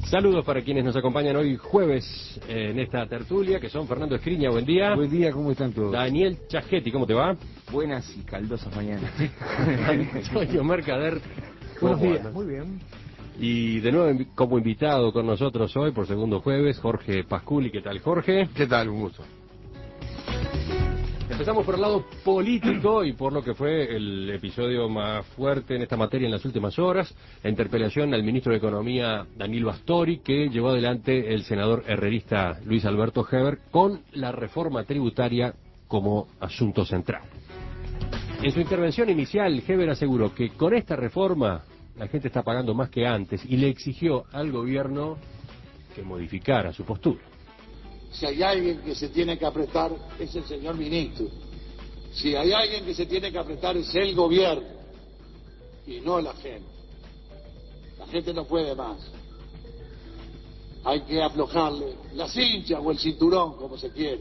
Saludos para quienes nos acompañan hoy jueves en esta tertulia, que son Fernando Escriña, buen día. Buen día, ¿cómo están todos? Daniel Chasquetti, ¿cómo te va? Buenas y caldosas mañanas. Antonio Mercader. Buenos días, andas? muy bien. Y de nuevo como invitado con nosotros hoy por segundo jueves, Jorge Pasculi. ¿Qué tal, Jorge? ¿Qué tal? Un gusto. Empezamos por el lado político y por lo que fue el episodio más fuerte en esta materia en las últimas horas, la interpelación al ministro de Economía, Danilo Astori, que llevó adelante el senador herrerista Luis Alberto Heber con la reforma tributaria como asunto central. En su intervención inicial, Heber aseguró que con esta reforma la gente está pagando más que antes y le exigió al gobierno que modificara su postura. Si hay alguien que se tiene que apretar es el señor ministro. Si hay alguien que se tiene que apretar es el gobierno y no la gente. La gente no puede más. Hay que aflojarle la cincha o el cinturón, como se quiera.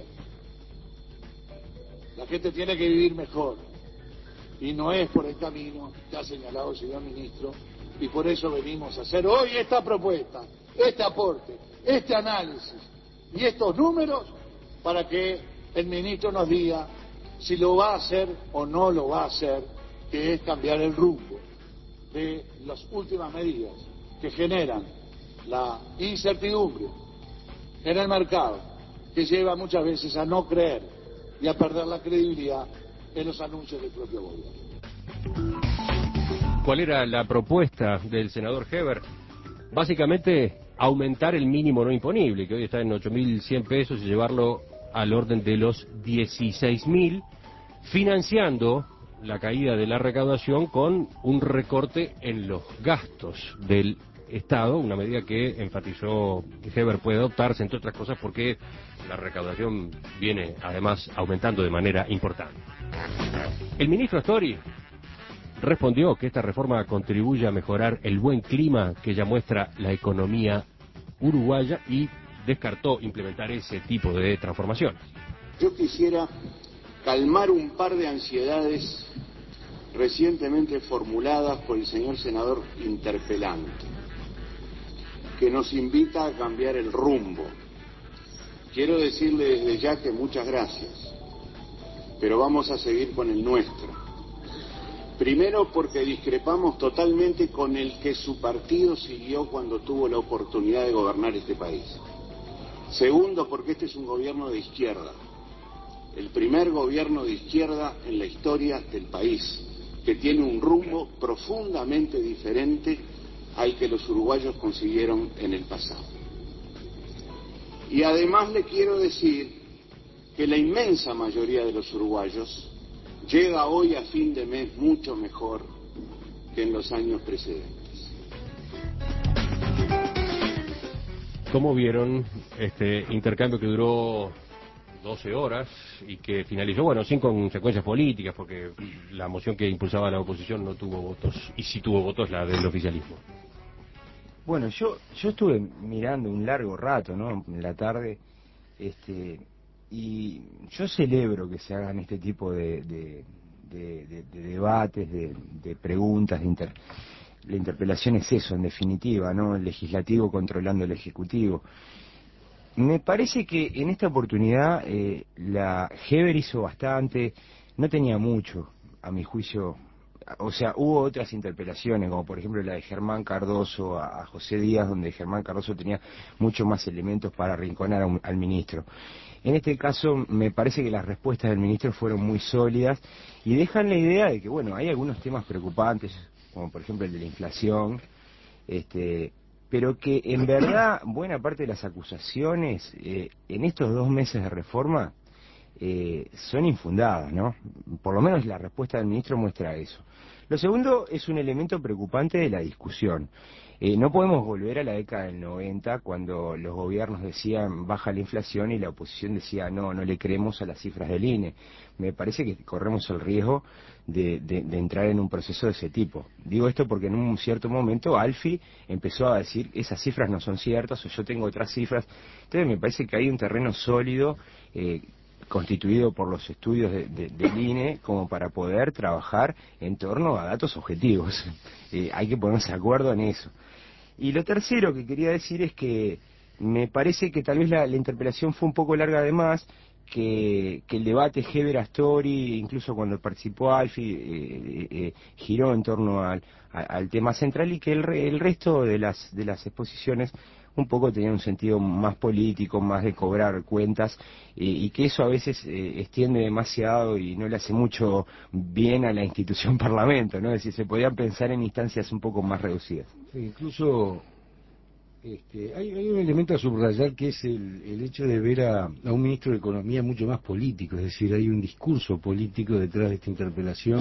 La gente tiene que vivir mejor y no es por el camino que ha señalado el señor ministro, y por eso venimos a hacer hoy esta propuesta, este aporte, este análisis y estos números para que el ministro nos diga si lo va a hacer o no lo va a hacer, que es cambiar el rumbo de las últimas medidas que generan la incertidumbre en el mercado, que lleva muchas veces a no creer y a perder la credibilidad en los anuncios del propio gobierno. ¿Cuál era la propuesta del senador Heber? Básicamente aumentar el mínimo no imponible, que hoy está en 8.100 pesos, y llevarlo al orden de los 16.000, financiando la caída de la recaudación con un recorte en los gastos del Estado, una medida que enfatizó Heber puede adoptarse, entre otras cosas, porque la recaudación viene además aumentando de manera importante. El ministro Astori respondió que esta reforma contribuye a mejorar el buen clima que ya muestra la economía uruguaya y descartó implementar ese tipo de transformaciones. Yo quisiera calmar un par de ansiedades recientemente formuladas por el señor senador interpelante, que nos invita a cambiar el rumbo. Quiero decirle desde ya que muchas gracias, pero vamos a seguir con el nuestro. Primero, porque discrepamos totalmente con el que su partido siguió cuando tuvo la oportunidad de gobernar este país. Segundo, porque este es un gobierno de izquierda, el primer gobierno de izquierda en la historia del país, que tiene un rumbo profundamente diferente al que los uruguayos consiguieron en el pasado. Y además le quiero decir que la inmensa mayoría de los uruguayos llega hoy a fin de mes mucho mejor que en los años precedentes. ¿Cómo vieron este intercambio que duró 12 horas y que finalizó, bueno, sin consecuencias políticas, porque la moción que impulsaba la oposición no tuvo votos, y sí tuvo votos la del oficialismo? Bueno, yo estuve mirando un largo rato, ¿no?, en la tarde, y yo celebro que se hagan este tipo de debates, de preguntas, la interpelación es eso, en definitiva, ¿no?, el legislativo controlando el ejecutivo. Me parece que en esta oportunidad la Heber hizo bastante, no tenía mucho, a mi juicio. O sea, hubo otras interpelaciones, como por ejemplo la de Germán Cardoso a José Díaz, donde Germán Cardoso tenía mucho más elementos para arrinconar al ministro. En este caso, me parece que las respuestas del ministro fueron muy sólidas y dejan la idea de que, bueno, hay algunos temas preocupantes, como por ejemplo el de la inflación, pero que en verdad buena parte de las acusaciones en estos 2 meses de reforma son infundadas, ¿no? Por lo menos la respuesta del ministro muestra eso. Lo segundo es un elemento preocupante de la discusión. No podemos volver a la década del 90, cuando los gobiernos decían baja la inflación y la oposición decía no le creemos a las cifras del INE. Me parece que corremos el riesgo de entrar en un proceso de ese tipo. Digo esto porque en un cierto momento Alfi empezó a decir esas cifras no son ciertas o yo tengo otras cifras. Entonces me parece que hay un terreno sólido constituido por los estudios del INE como para poder trabajar en torno a datos objetivos. Hay que ponerse de acuerdo en eso. Y lo tercero que quería decir es que me parece que tal vez la interpelación fue un poco larga de más, que el debate Heber-Astori, incluso cuando participó Alfi, giró en torno al tema central, y que el resto de las exposiciones un poco tenían un sentido más político, más de cobrar cuentas, y que eso a veces extiende demasiado y no le hace mucho bien a la institución Parlamento, ¿no? Es decir, se podían pensar en instancias un poco más reducidas. Sí, incluso hay un elemento a subrayar, que es el hecho de ver a un ministro de Economía mucho más político, es decir, hay un discurso político detrás de esta interpelación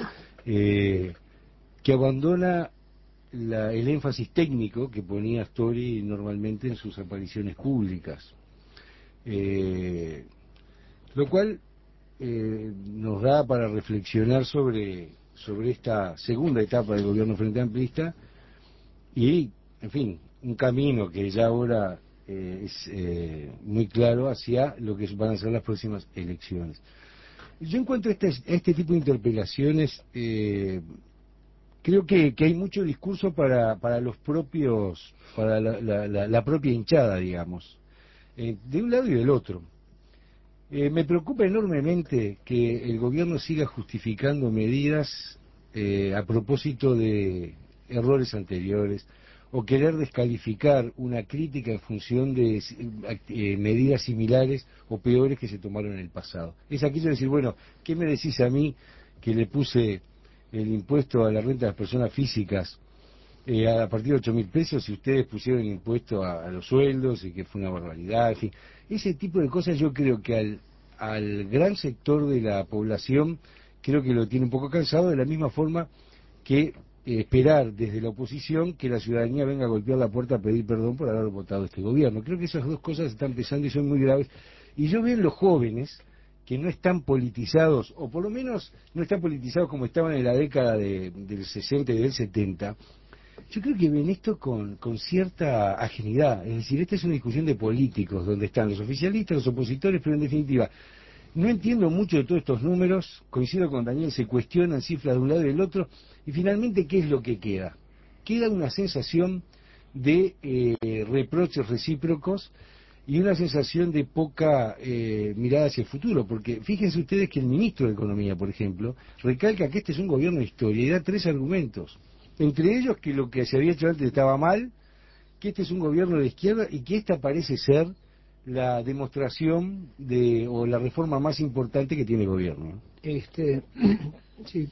que abandona el énfasis técnico que ponía Astori normalmente en sus apariciones públicas, lo cual nos da para reflexionar sobre esta segunda etapa del gobierno Frente Amplista y, en fin, un camino que ya ahora es muy claro hacia lo que van a ser las próximas elecciones. Yo encuentro este tipo de interpelaciones, creo que hay mucho discurso para los propios, para la propia hinchada, digamos, de un lado y del otro. Me preocupa enormemente que el gobierno siga justificando medidas a propósito de errores anteriores, o querer descalificar una crítica en función de medidas similares o peores que se tomaron en el pasado. Es aquello de decir, bueno, ¿qué me decís a mí que le puse el impuesto a la renta de las personas físicas a partir de 8.000 pesos, y ustedes pusieron el impuesto a los sueldos, y que fue una barbaridad? En fin, ese tipo de cosas yo creo que al gran sector de la población creo que lo tiene un poco cansado, de la misma forma que esperar desde la oposición que la ciudadanía venga a golpear la puerta a pedir perdón por haber votado este gobierno. Creo que esas dos cosas están pesando y son muy graves, y yo veo en los jóvenes que no están politizados, o por lo menos no están politizados como estaban en la década del 60 y del 70, yo creo que ven esto con cierta ajenidad. Es decir, esta es una discusión de políticos, donde están los oficialistas, los opositores, pero en definitiva no entiendo mucho de todos estos números. Coincido con Daniel, se cuestionan cifras de un lado y del otro, y finalmente, ¿qué es lo que queda? Queda una sensación de reproches recíprocos y una sensación de poca mirada hacia el futuro, porque fíjense ustedes que el ministro de Economía, por ejemplo, recalca que este es un gobierno de historia y da 3 argumentos, entre ellos que lo que se había hecho antes estaba mal, que este es un gobierno de izquierda y que esta parece ser la demostración o la reforma más importante que tiene el gobierno. Sí.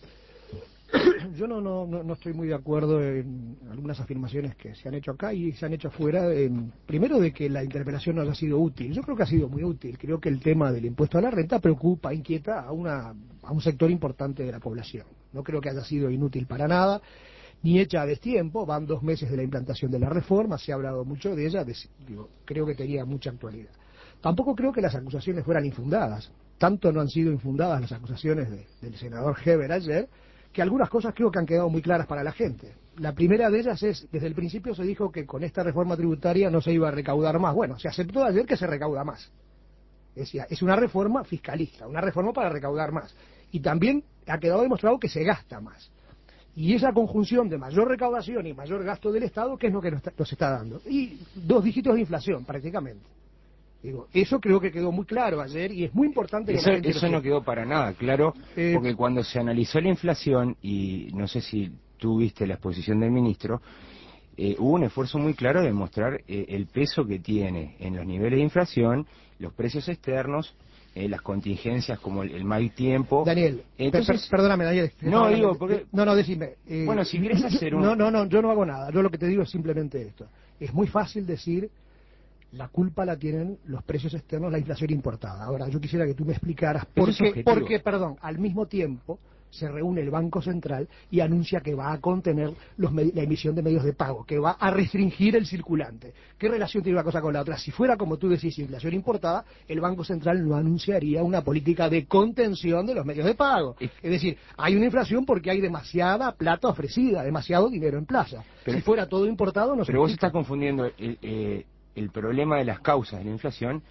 Yo no estoy muy de acuerdo en algunas afirmaciones que se han hecho acá y se han hecho afuera. Primero, de que la interpelación no haya sido útil. Yo creo que ha sido muy útil. Creo que el tema del impuesto a la renta preocupa, inquieta a un sector importante de la población. No creo que haya sido inútil para nada, ni hecha a destiempo. Van 2 meses de la implantación de la reforma, se ha hablado mucho de ella, creo que tenía mucha actualidad. Tampoco creo que las acusaciones fueran infundadas. Tanto no han sido infundadas las acusaciones del senador Heber ayer, que algunas cosas creo que han quedado muy claras para la gente. La primera de ellas es, desde el principio se dijo que con esta reforma tributaria no se iba a recaudar más. Bueno, se aceptó ayer que se recauda más. Es una reforma fiscalista, una reforma para recaudar más. Y también ha quedado demostrado que se gasta más. Y esa conjunción de mayor recaudación y mayor gasto del Estado, ¿qué es lo que nos está dando? Y 2 dígitos de inflación, prácticamente. Eso creo que quedó muy claro ayer, y es muy importante que eso no quedó para nada claro, porque cuando se analizó la inflación, y no sé si tú viste la exposición del ministro, hubo un esfuerzo muy claro de mostrar el peso que tiene en los niveles de inflación, los precios externos, las contingencias como el mal tiempo. Daniel, entonces, perdóname, Daniel. No, digo, porque... No, decime. Bueno, si quieres hacer un... No, yo no hago nada. Yo lo que te digo es simplemente esto. Es muy fácil decir, la culpa la tienen los precios externos, la inflación importada. Ahora, yo quisiera que tú me explicaras porque, perdón, al mismo tiempo se reúne el Banco Central y anuncia que va a contener la emisión de medios de pago, que va a restringir el circulante. ¿Qué relación tiene una cosa con la otra? Si fuera, como tú decís, inflación importada, el Banco Central no anunciaría una política de contención de los medios de pago. Es decir, hay una inflación porque hay demasiada plata ofrecida, demasiado dinero en plaza. Si fuera todo importado, no se... Pero vos estás confundiendo el problema de las causas de la inflación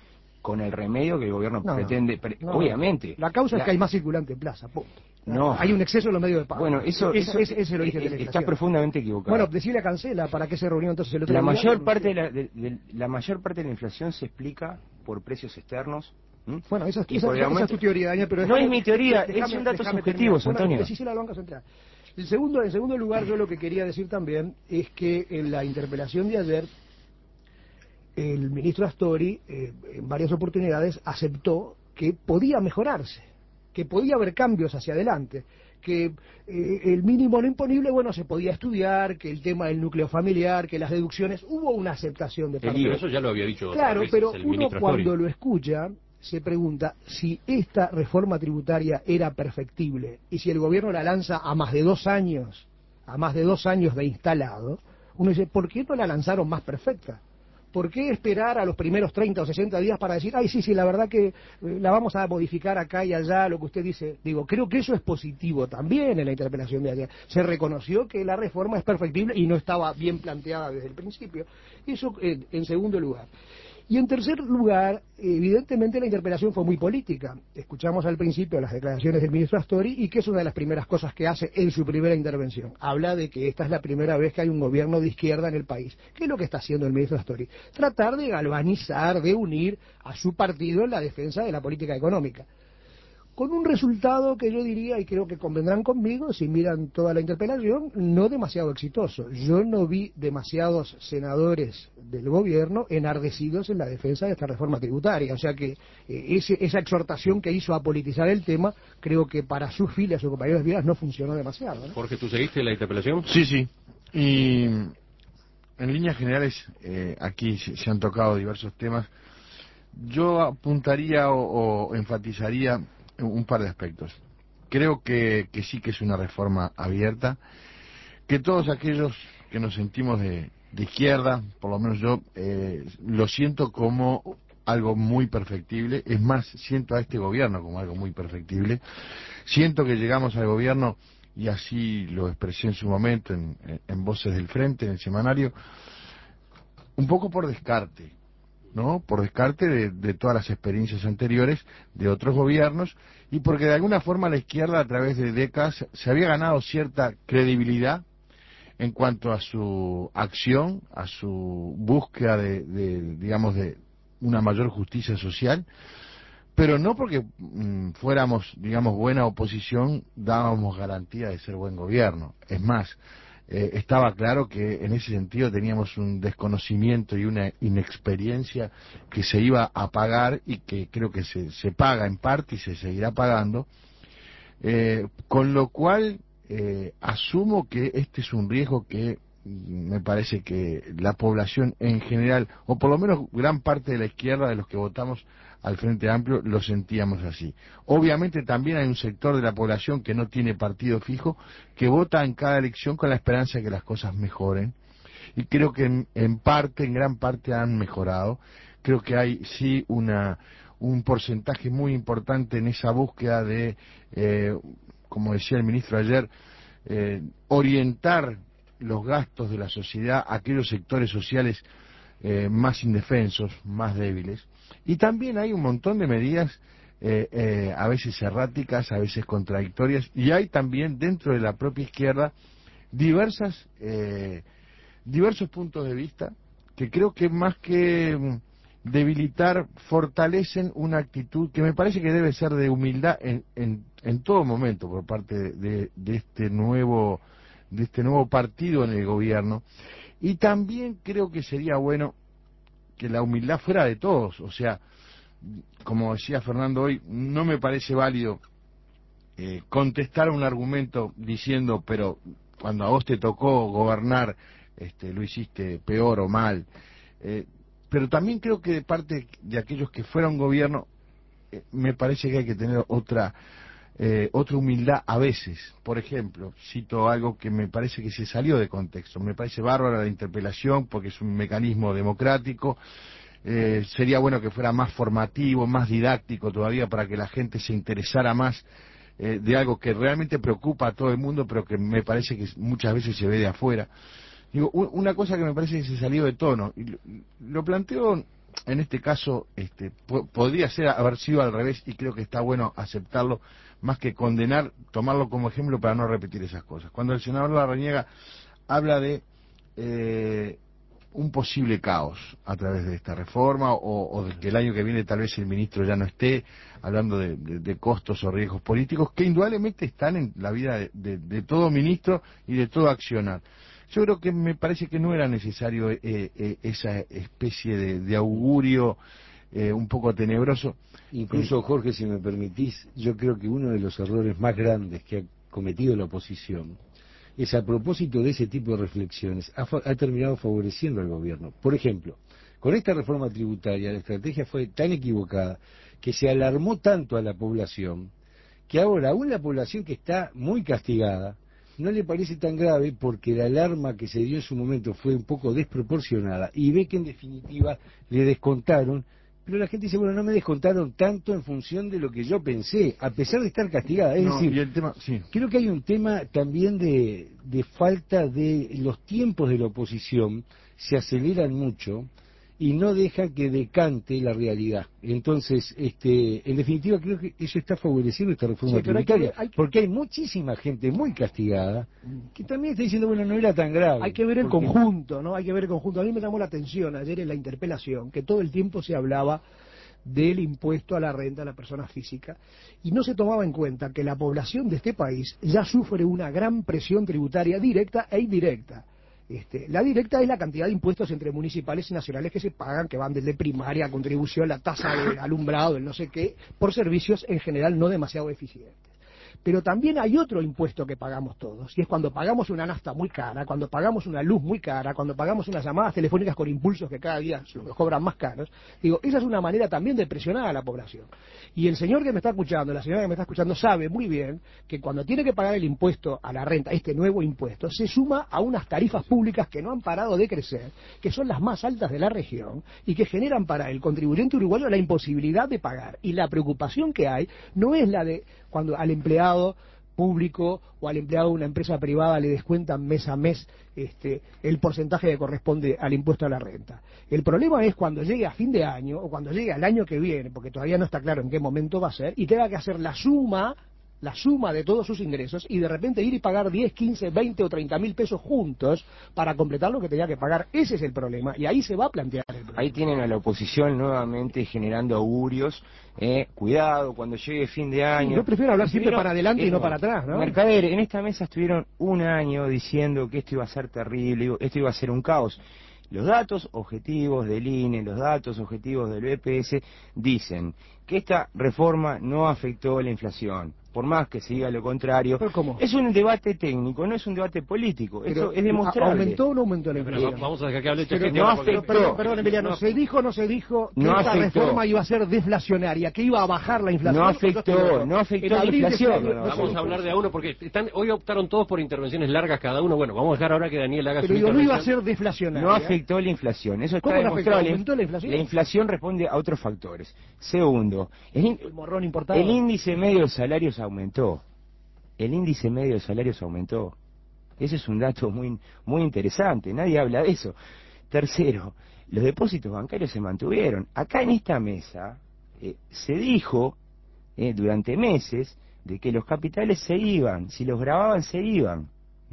con el remedio que el gobierno No, pretende, no. obviamente. La causa es que hay más circulante en plaza, punto. No. Hay un exceso en los medios de pago. Bueno, eso es el origen de la estás inflación. profundamente equivocado. Bueno, decirle a Cancela para qué se reunió entonces el otro La día. mayor parte la mayor parte de la inflación se explica por precios externos. Bueno, esa Y por el es tu teoría, Daniel, pero no es mi teoría, es un dato subjetivo, Antonio. Decíselo a la banca central. En segundo lugar, yo lo que quería decir también es que en la interpelación de ayer, el ministro Astori, en varias oportunidades, aceptó que podía mejorarse, que podía haber cambios hacia adelante, que el mínimo no imponible, bueno, se podía estudiar, que el tema del núcleo familiar, que las deducciones, hubo una aceptación de parte Pero eso ya lo había dicho otras Claro, veces pero el uno ministro cuando Astori. lo escucha se pregunta si esta reforma tributaria era perfectible y si el gobierno la lanza a más de 2 años, de instalado, uno dice, ¿por qué no la lanzaron más perfecta? ¿Por qué esperar a los primeros 30 o 60 días para decir, ay, sí, la verdad que la vamos a modificar acá y allá, lo que usted dice? Digo, creo que eso es positivo también en la interpelación de ayer. Se reconoció que la reforma es perfectible y no estaba bien planteada desde el principio. Eso en segundo lugar. Y en tercer lugar, evidentemente la interpelación fue muy política. Escuchamos al principio las declaraciones del ministro Astori y que es una de las primeras cosas que hace en su primera intervención. Habla de que esta es la primera vez que hay un gobierno de izquierda en el país. ¿Qué es lo que está haciendo el ministro Astori? Tratar de galvanizar, de unir a su partido en la defensa de la política económica. Con un resultado que yo diría, y creo que convendrán conmigo, si miran toda la interpelación, no demasiado exitoso. Yo no vi demasiados senadores del gobierno enardecidos en la defensa de esta reforma tributaria. O sea que esa exhortación que hizo a politizar el tema, creo que para sus filas, sus compañeros de filas, no funcionó demasiado, ¿no? Jorge, ¿tú seguiste la interpelación? Sí. Y en líneas generales, aquí se han tocado diversos temas. Yo apuntaría o enfatizaría un par de aspectos. Creo que sí que es una reforma abierta, que todos aquellos que nos sentimos de izquierda, por lo menos yo, lo siento como algo muy perfectible. Es más, siento a este gobierno como algo muy perfectible. Siento que llegamos al gobierno, y así lo expresé en su momento en Voces del Frente, en el semanario, un poco por descarte, ¿no? Por descarte de todas las experiencias anteriores de otros gobiernos, y porque de alguna forma la izquierda a través de décadas se había ganado cierta credibilidad en cuanto a su acción, a su búsqueda digamos, de una mayor justicia social, pero no porque fuéramos, digamos, buena oposición, dábamos garantía de ser buen gobierno. Es más, estaba claro que en ese sentido teníamos un desconocimiento y una inexperiencia que se iba a pagar, y que creo que se paga en parte y se seguirá pagando, con lo cual asumo que este es un riesgo que me parece que la población en general, o por lo menos gran parte de la izquierda, de los que votamos al Frente Amplio, lo sentíamos así. Obviamente también hay un sector de la población que no tiene partido fijo, que vota en cada elección con la esperanza de que las cosas mejoren, y creo que en gran parte han mejorado. Creo que hay sí un porcentaje muy importante en esa búsqueda de, como decía el ministro ayer, orientar los gastos de la sociedad a aquellos sectores sociales más indefensos, más débiles. Y también hay un montón de medidas a veces erráticas, a veces contradictorias, y hay también dentro de la propia izquierda diversos puntos de vista que creo que más que debilitar, fortalecen una actitud que me parece que debe ser de humildad en todo momento por parte de este nuevo partido en el gobierno. Y también creo que sería bueno que la humildad fuera de todos. O sea, como decía Fernando hoy, no me parece válido contestar un argumento diciendo, pero cuando a vos te tocó gobernar, lo hiciste peor o mal. Pero también creo que de parte de aquellos que fueron gobierno, me parece que hay que tener otra humildad a veces. Por ejemplo, cito algo que me parece que se salió de contexto. Me parece bárbara la interpelación porque es un mecanismo democrático. Sería bueno que fuera más formativo, más didáctico todavía, para que la gente se interesara más de algo que realmente preocupa a todo el mundo, pero que me parece que muchas veces se ve de afuera. Digo, una cosa que me parece que se salió de tono, y lo planteo en este caso podría haber sido al revés, y creo que está bueno aceptarlo, más que condenar, tomarlo como ejemplo para no repetir esas cosas. Cuando el senador Larrañaga habla de un posible caos a través de esta reforma, o de que el año que viene tal vez el ministro ya no esté, hablando de costos o riesgos políticos que indudablemente están en la vida de todo ministro y de todo accionar. Yo creo que me parece que no era necesario esa especie de augurio un poco tenebroso. Incluso, Jorge, si me permitís, yo creo que uno de los errores más grandes que ha cometido la oposición es, a propósito de ese tipo de reflexiones, ha terminado favoreciendo al gobierno. Por ejemplo, con esta reforma tributaria la estrategia fue tan equivocada que se alarmó tanto a la población que ahora, aún la población que está muy castigada, no le parece tan grave, porque la alarma que se dio en su momento fue un poco desproporcionada y ve que en definitiva le descontaron, pero la gente dice, bueno, no me descontaron tanto en función de lo que yo pensé, a pesar de estar castigada. Es decir, y el tema, sí. Creo que hay un tema también de falta de los tiempos de la oposición, se aceleran mucho y no deja que decante la realidad. Entonces, en definitiva, creo que eso está favoreciendo esta reforma tributaria, porque hay muchísima gente muy castigada que también está diciendo, bueno, no era tan grave. Hay que ver el conjunto, ¿no? Hay que ver el conjunto. A mí me llamó la atención ayer en la interpelación que todo el tiempo se hablaba del impuesto a la renta a la persona física, y no se tomaba en cuenta que la población de este país ya sufre una gran presión tributaria directa e indirecta. La directa es la cantidad de impuestos entre municipales y nacionales que se pagan, que van desde primaria, contribución, la tasa de alumbrado, el no sé qué, por servicios en general no demasiado eficientes. Pero también hay otro impuesto que pagamos todos, y es cuando pagamos una nafta muy cara, cuando pagamos una luz muy cara, cuando pagamos unas llamadas telefónicas con impulsos que cada día nos cobran más caros. Digo, esa es una manera también de presionar a la población. Y el señor que me está escuchando, la señora que me está escuchando, sabe muy bien que cuando tiene que pagar el impuesto a la renta, este nuevo impuesto, se suma a unas tarifas públicas que no han parado de crecer, que son las más altas de la región, y que generan para el contribuyente uruguayo la imposibilidad de pagar. Y la preocupación que hay no es la de cuando al empleado público o al empleado de una empresa privada le descuentan mes a mes el porcentaje que corresponde al impuesto a la renta. El problema es cuando llegue a fin de año o cuando llegue al año que viene, porque todavía no está claro en qué momento va a ser, y tenga que hacer la suma de todos sus ingresos, y de repente ir y pagar 10, 15, 20 o 30 mil pesos juntos para completar lo que tenía que pagar. Ese es el problema, y ahí se va a plantear el problema. Ahí tienen a la oposición nuevamente generando augurios. Cuidado, cuando llegue fin de año. Sí, yo prefiero hablar siempre para adelante y no para atrás, ¿no? Mercader, en esta mesa estuvieron un año diciendo que esto iba a ser terrible, esto iba a ser un caos. Los datos objetivos del INE, los datos objetivos del BPS dicen que esta reforma no afectó la inflación, por más que se diga lo contrario. Es un debate técnico, no es un debate político, eso es demostrable. ¿Aumentó o no aumentó la inflación? Vamos a dejar que hable no afectó. Perdón, Emiliano, ¿se dijo o no se dijo que esta reforma iba a ser deflacionaria, que iba a bajar la inflación? No afectó la inflación. Vamos a hablar de a uno, porque hoy optaron todos por intervenciones largas cada uno. Bueno, vamos a dejar ahora que Daniel haga su intervención. Pero no iba a ser deflacionaria. No afectó la inflación, eso está demostrable. ¿Aumentó la inflación? La inflación responde a otros factores. Segundo, el morrón importado. El índice medio de salarios aumentó. El índice medio de salarios aumentó. Ese es un dato muy, muy interesante, nadie habla de eso. Tercero, los depósitos bancarios se mantuvieron. Acá en esta mesa se dijo durante meses de que los capitales se iban, si los grababan se iban.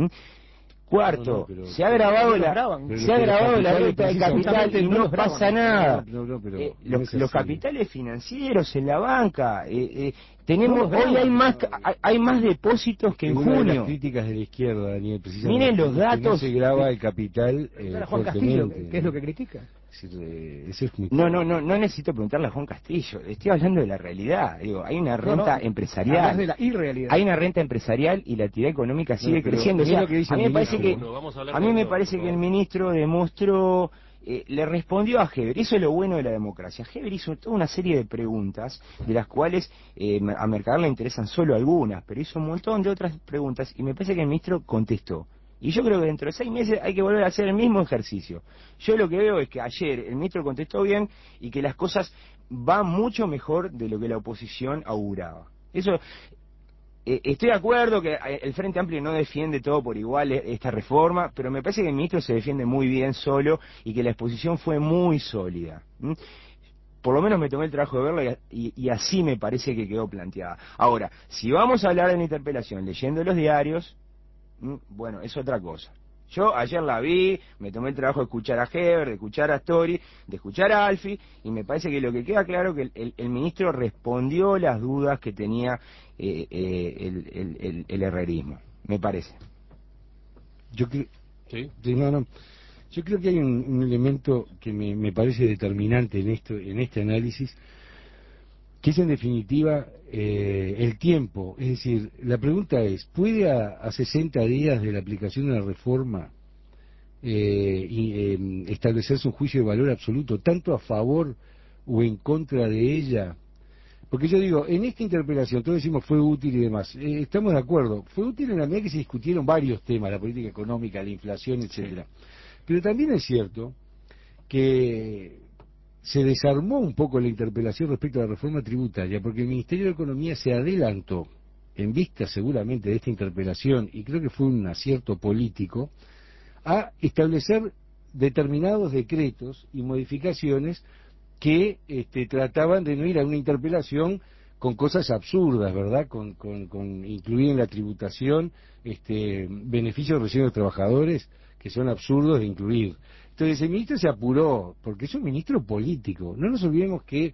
Cuarto, se ha grabado la renta del capital y no pasa nada. Los capitales financieros en la banca, tenemos hoy hay más depósitos que en junio. Una de las críticas de la izquierda, Daniel, precisamente. Miren los datos. No se graba el capital. Juan Castillo, ¿qué es lo que critica? No necesito preguntarle a Juan Castillo, estoy hablando de la realidad. Digo, hay una renta empresarial, de la irrealidad. Hay una renta empresarial y la actividad económica sigue creciendo. O sea, a mí me parece que el ministro demostró, le respondió a Heber. Eso es lo bueno de la democracia. Heber hizo toda una serie de preguntas, de las cuales a Mercader le interesan solo algunas, pero hizo un montón de otras preguntas y me parece que el ministro contestó. Y yo creo que dentro de 6 meses hay que volver a hacer el mismo ejercicio. Yo lo que veo es que ayer el ministro contestó bien y que las cosas van mucho mejor de lo que la oposición auguraba. Eso, Estoy de acuerdo que el Frente Amplio no defiende todo por igual esta reforma, pero me parece que el ministro se defiende muy bien solo y que la exposición fue muy sólida. Por lo menos me tomé el trabajo de verla y así me parece que quedó planteada. Ahora, si vamos a hablar de la interpelación leyendo los diarios, bueno, es otra cosa. Yo ayer la vi, me tomé el trabajo de escuchar a Heber, de escuchar a Story, de escuchar a Alfi, y me parece que lo que queda claro es que el ministro respondió las dudas que tenía el herrerismo, me parece. Yo creo, ¿Sí? yo creo que hay un elemento que me parece determinante en este análisis, que es en definitiva el tiempo. Es decir, la pregunta es, ¿puede a 60 días de la aplicación de la reforma establecerse un juicio de valor absoluto, tanto a favor o en contra de ella? Porque yo digo, en esta interpelación todos decimos fue útil y demás, estamos de acuerdo, fue útil en la medida que se discutieron varios temas, la política económica, la inflación, etcétera. Pero también es cierto que se desarmó un poco la interpelación respecto a la reforma tributaria, porque el Ministerio de Economía se adelantó, en vista seguramente de esta interpelación, y creo que fue un acierto político, a establecer determinados decretos y modificaciones que trataban de no ir a una interpelación con cosas absurdas, ¿verdad? Con incluir en la tributación beneficios recibidos de los trabajadores que son absurdos de incluir. Entonces el ministro se apuró, porque es un ministro político. No nos olvidemos que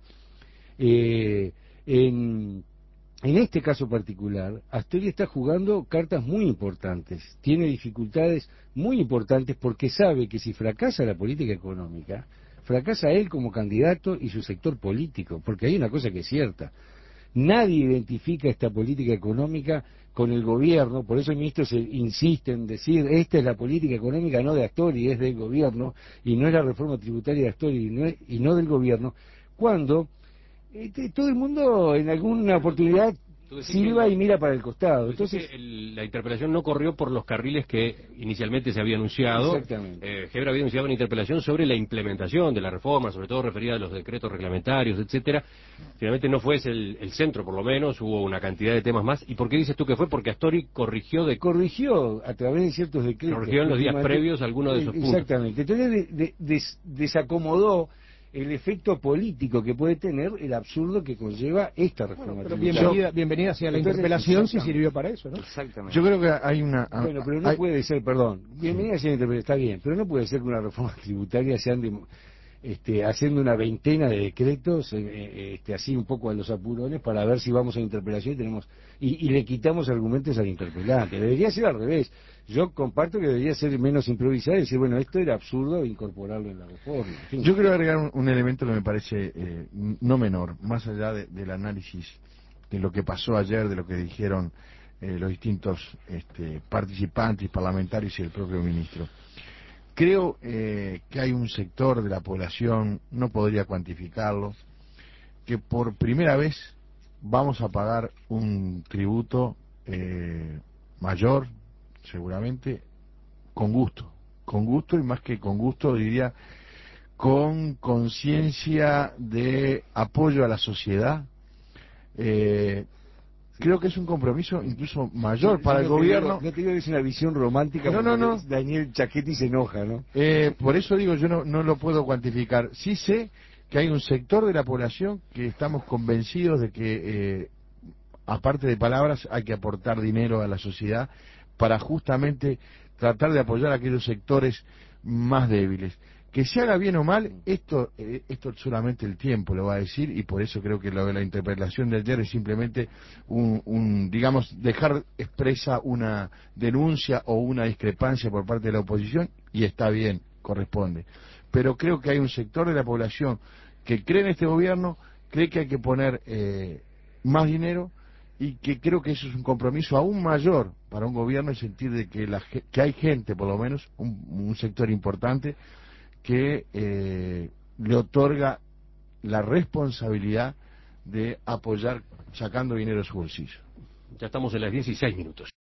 en este caso particular, Astori está jugando cartas muy importantes, tiene dificultades muy importantes porque sabe que si fracasa la política económica, fracasa él como candidato y su sector político, porque hay una cosa que es cierta. Nadie identifica esta política económica con el gobierno, por eso el ministro insiste en decir, esta es la política económica no de Astori, es del gobierno, y no es la reforma tributaria de Astori, y no del gobierno, cuando todo el mundo en alguna oportunidad silba y mira para el costado. Entonces la interpelación no corrió por los carriles que inicialmente se había anunciado. Exactamente. Heber había anunciado una interpelación sobre la implementación de la reforma, sobre todo referida a los decretos reglamentarios, etcétera. Finalmente no fue ese el centro, por lo menos, hubo una cantidad de temas más. ¿Y por qué dices tú que fue? Porque Astori corrigió a través de ciertos decretos. Corrigió en los días previos algunos de esos puntos. Exactamente. Entonces desacomodó el efecto político que puede tener el absurdo que conlleva esta reforma. Pero bienvenida sea la interpelación si sirvió para eso, ¿no? Exactamente. Yo creo que hay una... Bueno, pero no puede ser, perdón, bienvenida sea la interpelación, está bien, pero no puede ser que una reforma tributaria se ande haciendo una veintena de decretos, así un poco a los apurones, para ver si vamos a interpelación y tenemos y le quitamos argumentos al interpelante. Debería ser al revés. Yo comparto que debería ser menos improvisado y decir, bueno, esto era absurdo incorporarlo en la reforma. En fin. Yo quiero agregar un elemento que me parece no menor, más allá del análisis de lo que pasó ayer, de lo que dijeron los distintos participantes parlamentarios y el propio ministro. Creo que hay un sector de la población, no podría cuantificarlo, que por primera vez vamos a pagar un tributo mayor, seguramente, con gusto y más que con gusto, diría, con conciencia de apoyo a la sociedad. Creo que es un compromiso incluso mayor para el gobierno. No te digo que es una visión romántica. No. Daniel Chaquetti se enoja, ¿no? Por eso digo, yo no lo puedo cuantificar. Sí sé que hay un sector de la población que estamos convencidos de que, aparte de palabras, hay que aportar dinero a la sociedad para justamente tratar de apoyar a aquellos sectores más débiles. Que se haga bien o mal, esto solamente el tiempo lo va a decir, y por eso creo que lo de la interpelación de ayer es simplemente digamos, dejar expresa una denuncia o una discrepancia por parte de la oposición, y está bien, corresponde. Pero creo que hay un sector de la población que cree en este gobierno, cree que hay que poner más dinero, y que creo que eso es un compromiso aún mayor para un gobierno, en el sentido de que hay gente, por lo menos, un sector importante, que le otorga la responsabilidad de apoyar sacando dinero de su bolsillo. Ya estamos en las 16 minutos.